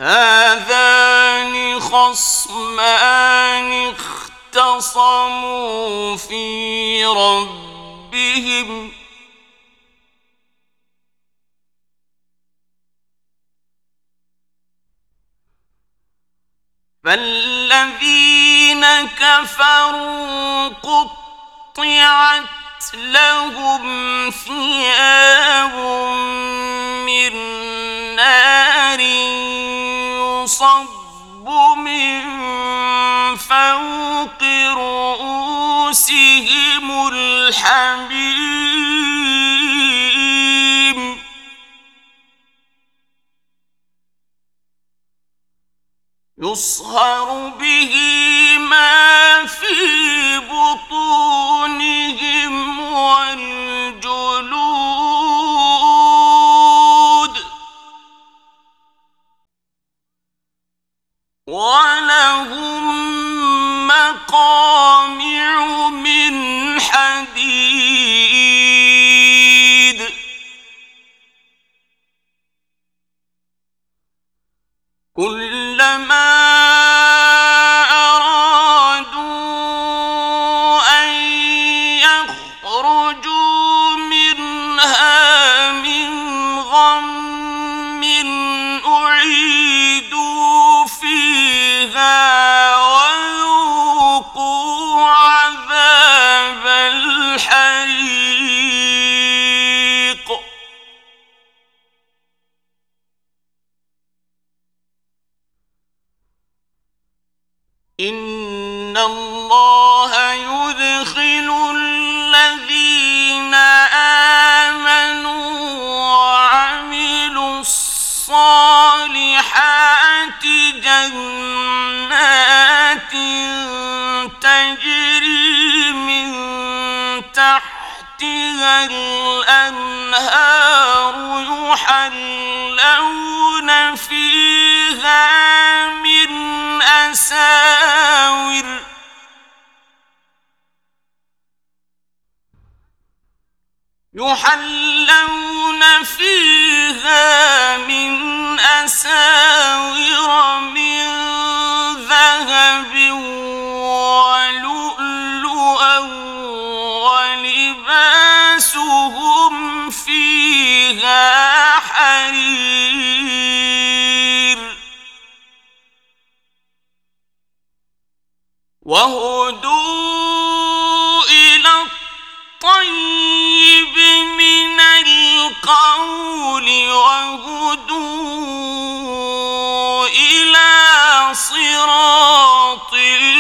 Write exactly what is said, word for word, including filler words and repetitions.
هذان خصمان اختصموا في ربهم فالذين كفروا قطعت لهم ثياب من نار يصب من فوق رؤوسهم الحميم يصهر به ما في بطونهم والجلود ولهم مقامع من حديد كلما أرادوا أن يخرجوا منها من غم أعيدوا فيها وذوقوا عذاب الحريق إن الله يدخل الذين آمنوا وعملوا الصالحات جنات تجري من تحتها الأنهار يحلون فيها من أساور يحلون فيها من أساور من ذهب ولؤلؤا ولباسهم فيها حرير وهدوا إلى الطيب من القول وهدوا إلى صراط